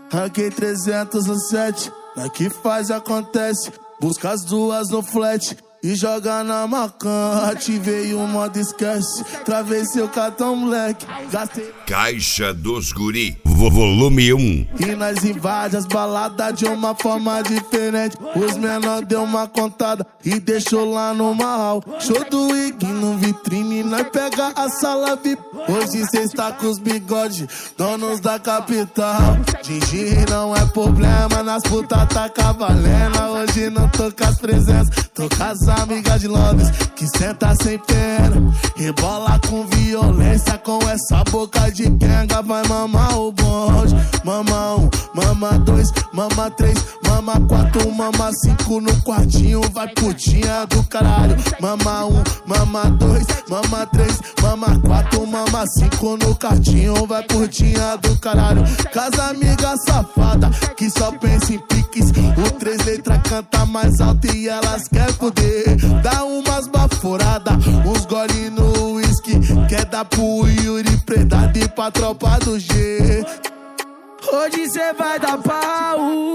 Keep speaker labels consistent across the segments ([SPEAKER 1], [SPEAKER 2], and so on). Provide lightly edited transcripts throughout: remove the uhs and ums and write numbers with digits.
[SPEAKER 1] Ranquei 307, que faz e acontece. Busca as duas no flat e joga na macan. Ativei o modo esquece, travei seu cartão moleque. Gastei
[SPEAKER 2] Caixa dos Guri, volume 1.
[SPEAKER 1] E nós invade as baladas de uma forma diferente. Os menor deu uma contada e deixou lá no mal. Show do Ig no vitrine, nós pega a sala VIP. Hoje cê está com os bigodes, donos da capital. Gigi não é problema, nas putas tá cavalena. Hoje não tô com as presenças, tô com as amigas de Londres que senta sem pena. Rebola com violência, com essa boca de quenga. Vai mamar o bonde. Mama 1, mama 2, mama 3, mama 4, mama 5 no quartinho. Vai putinha do caralho. Mama 1, mama 2, mama 3, mama 4, mama 5 no quartinho. Vai putinha do caralho. Casa amiga safada que só pensa em piques. O 3 letras canta mais alto e elas quer poder. Dá umas baforadas, uns gole no whisky. Quer dar pro Yuri Predado e pra tropa do G. Hoje cê vai dar pau,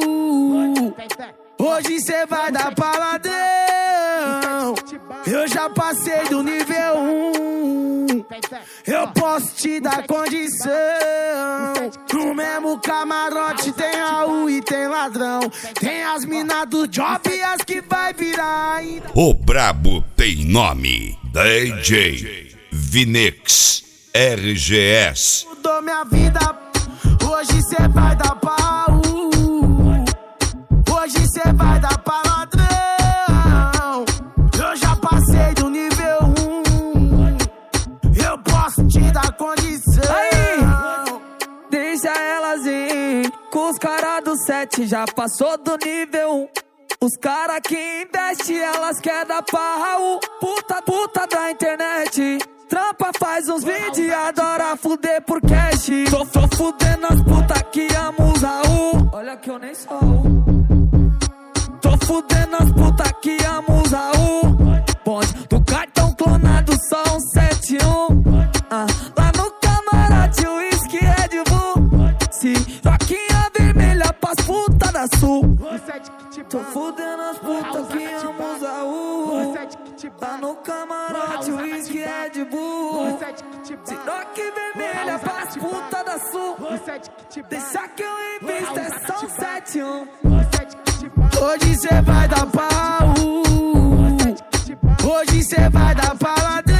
[SPEAKER 1] hoje cê vai dar paladão. Eu já passei do nível 1, eu posso te dar condição. No mesmo camarote tem Raul e tem ladrão. Tem as minas do job e as que vai virar ainda.
[SPEAKER 2] O brabo tem nome, DJ Vinex RGS.
[SPEAKER 1] Mudou minha vida, hoje cê vai dar pau, hoje cê vai dar pra ladrão. Eu já passei do nível 1, eu posso te dar condição. Aí, deixa elas ir, com os caras do 7 já passou do nível 1. Os cara que investe, elas quer dar pra Raul. Puta da internet, trampa, faz uns vídeos e adora fuder por cash. Tô fudendo as puta que amam os Raul. Olha que eu nem sou Raul. Tô fudendo as puta que amam os Raul. Bonde do cartão clonado, só um 71. Lá no camarote, o whisky Red Bull. Se roquinha vermelha pras puta da sul. Tô fudendo as putas que amam os Raul. Lá no camarote, o whisky Red Bull. Siroque vermelha pras puta da sul. Deixa que eu invisto, é só um 71. Hoje cê vai dar pau, hoje cê vai dar paladão.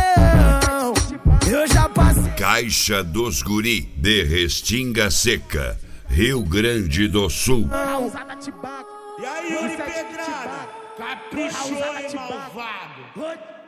[SPEAKER 1] Eu já passei.
[SPEAKER 2] Caixa dos Guri, de Restinga Seca, Rio Grande do Sul.
[SPEAKER 3] E aí, Yuri Pedrada, caprichou, hein, malvado?